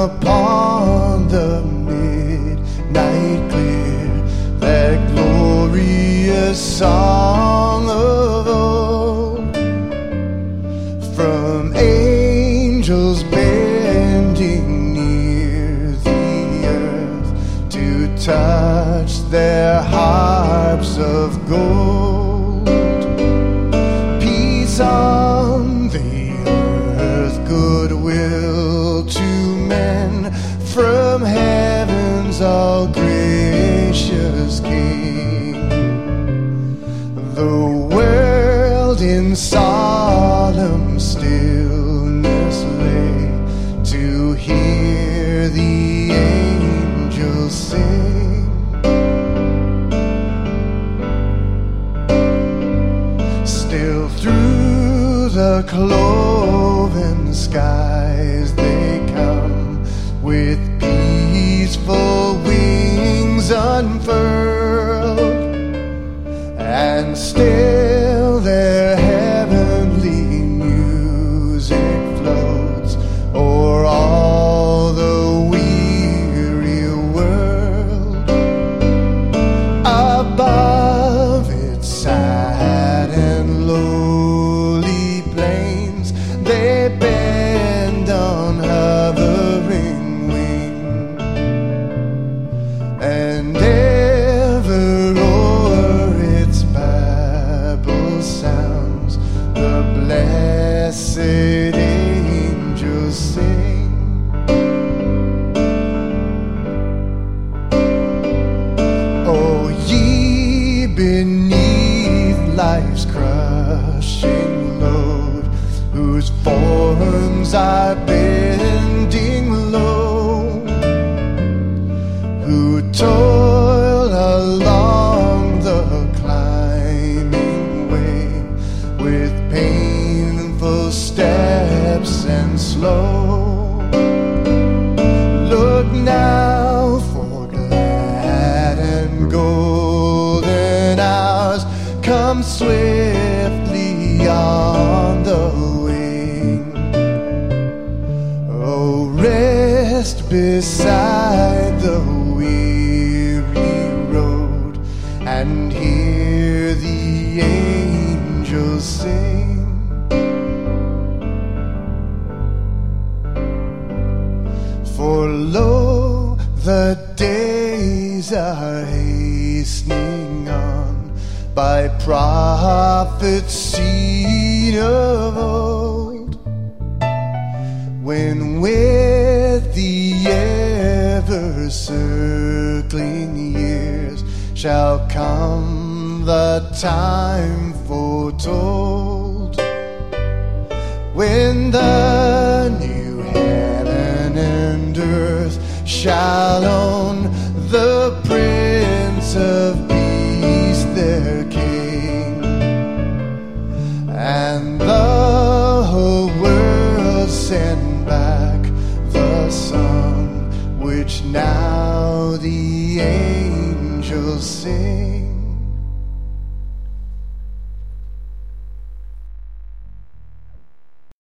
upon the midnight clear, that glorious song of old, from angels bending near the earth to touch their harps of gold. Peace on the earth, goodwill to men, from heaven's all gracious King. The world in solemn stillness lay to hear the angels sing. Still through the cloven skies they come, with peaceful wings unfurled, and still their heavenly music floats o'er all the weary world. Above its sad and lowly plains they bend on hovering wing, and ever o'er its babble sounds the blessed angels sing. O ye beneath life's crushing load, whose forms are bending low, who toil along the climbing way with painful steps and slow, look now for glad and golden hours come swiftly on the wing. Oh, rest beside the weary road and hear the angels sing. For lo, the days are hastening on, by prophets seen of old, when with the ever-circling years shall come the time foretold, when the new heaven and earth shall own the Prince of Peace, their King, and the whole world send back the song which now the angels sing.